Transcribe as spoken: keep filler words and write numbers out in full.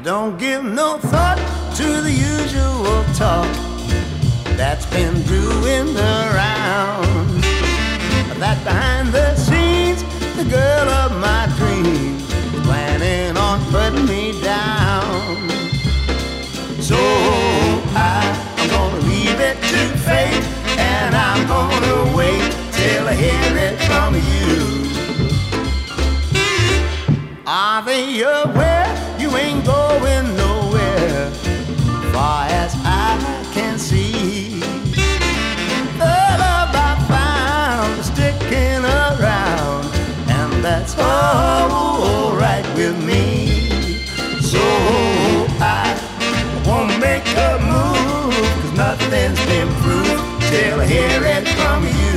don't give no thought to the usual talk that's been doing the round. That behind the scenes, the girl of my dreams is planning on putting me down. So I, I'm gonna leave it to fate, and I'm gonna wait till I hear it from you. Are they aware you ain't going nowhere, far as I can see? The love I found is sticking around, and that's all right with me. So I won't make a move, 'cause nothing's been proved till I hear it from you.